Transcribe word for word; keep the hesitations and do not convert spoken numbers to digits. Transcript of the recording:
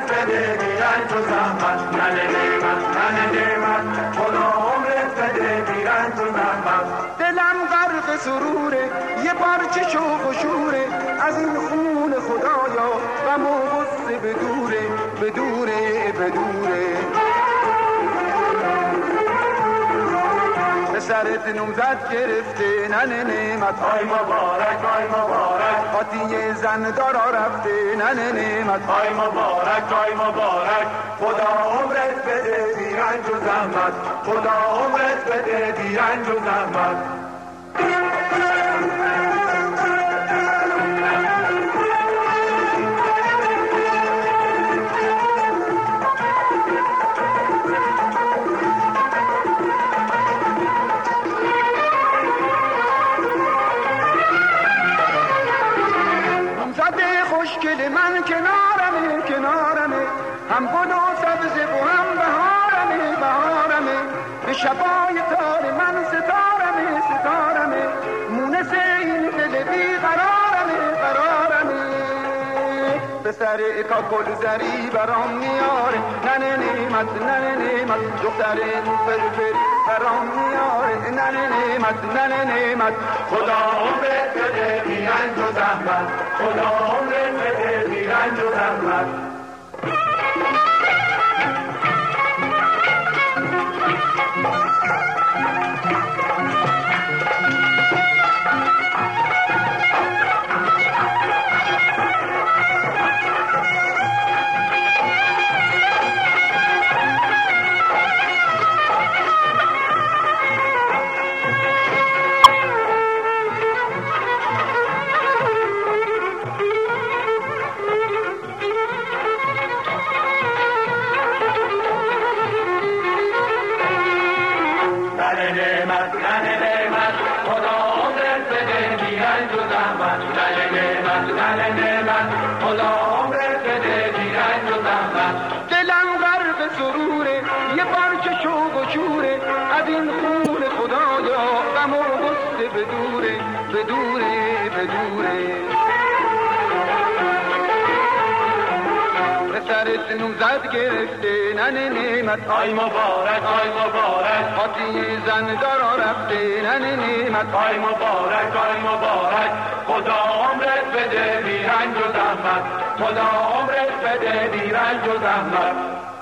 بده بی رنج و زحمت. ننه نعمت ننه نعمت خدا عمرت بده بی رنج و زحمت. دلم غرق سروره یه پارچه شوق و شوره از این خون خدایا غم و غصه بدوره بدوره بدوره. سرت نوزد گرفته ننه نعمت آی مبارک آی مبارک خاطی زن دارا رفته ننه نعمت آی مبارک آی مبارک خدا عمرت بده بی رنج و زحمت. خدا عمرت بده بی رنج و زحمت. خوشگل من کنارمه کنارمه هم گل و سبزه و هم بهارمه بهارمه به شبای تار من ستارمه ستارمه مونس این دل بی قرارمه قرارمه به سر کاکل زری برام میاره ننه نعمت ننه نعمت دختر فرفری برام میاره ننه نعمت ننه نعمت خدا عمرت بده بی رنج و زحمت. خدا عمرت بده بی رنج و زحمت. ننه نعمت ننه نعمت خدا عمرت بده بی رنج و زحمت. ننه نعمت ننه نعمت خدا عمرت بده بی رنج و زحمت. دلم غرق سروره یه پارچه شوق و شوره از این خون خدایا غم و غصه بدوره بدوره بدوره. سرت نوزد گرفته ننه نعمت آی مبارک آی مبارک خاطی زن دارا رفته ننه نعمت آی مبارک آی مبارک خدا عمرت بده بی رنج و زحمت. خدا عمرت بده بی رنج و زحمت.